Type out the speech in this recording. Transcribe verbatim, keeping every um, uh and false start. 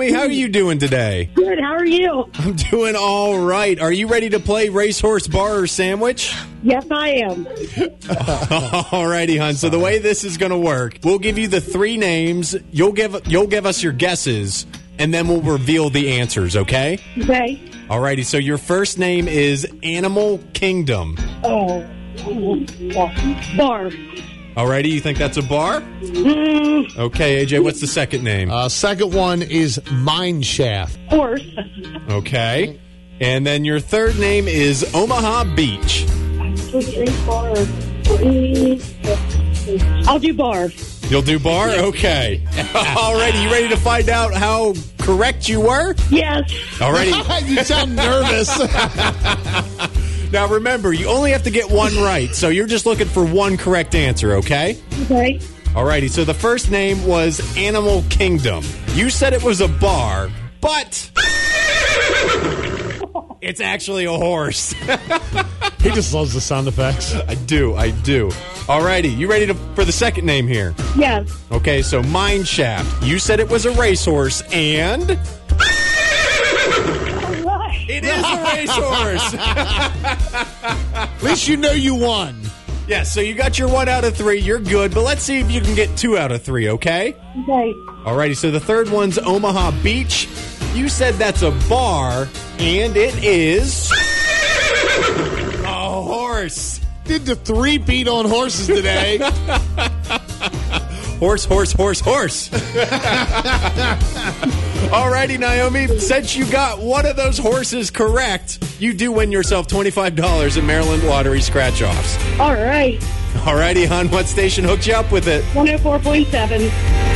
Naomi. How are you doing today? Good. How are you? I'm doing all right. Are you ready to play Racehorse Bar or Sandwich? Yes, I am. All righty, hon. So the way this is going to work, we'll give you the three names. You'll give you'll give us your guesses, and then we'll reveal the answers, okay? Okay. All righty. So your first name is Animal Kingdom. Oh. Bar. All righty. You think that's a bar? Mm, Okay, A J, what's the second name? Uh, second one is Mine Shaft. horse. Okay. And then your third name is Omaha Beach. Two, three, four. I'll do bar. You'll do bar? Okay. Alrighty, you ready to find out how correct you were? Yes. Alrighty. You sound nervous. Now remember, you only have to get one right, so you're just looking for one correct answer, okay? Okay. Alrighty, so the first name was Animal Kingdom. You said it was a bar, but it's actually a horse. He just loves the sound effects. I do, I do. Alrighty, you ready to, for the second name here? Yes. Okay, so Mine Shaft. You said it was a racehorse, and All right. it is a racehorse. At least you know you won. Yeah, so you got your one out of three. You're good, but let's see if you can get two out of three, okay? Okay. Alrighty, so the third one's Omaha Beach. You said that's a bar, and it is a horse. Did the three beat on horses today. Horse, horse, horse, horse. Alrighty, Naomi, since you got one of those horses correct, you do win yourself twenty-five dollars in Maryland Lottery scratch-offs. All right. Alrighty, hon, what station hooked you up with it? one oh four point seven.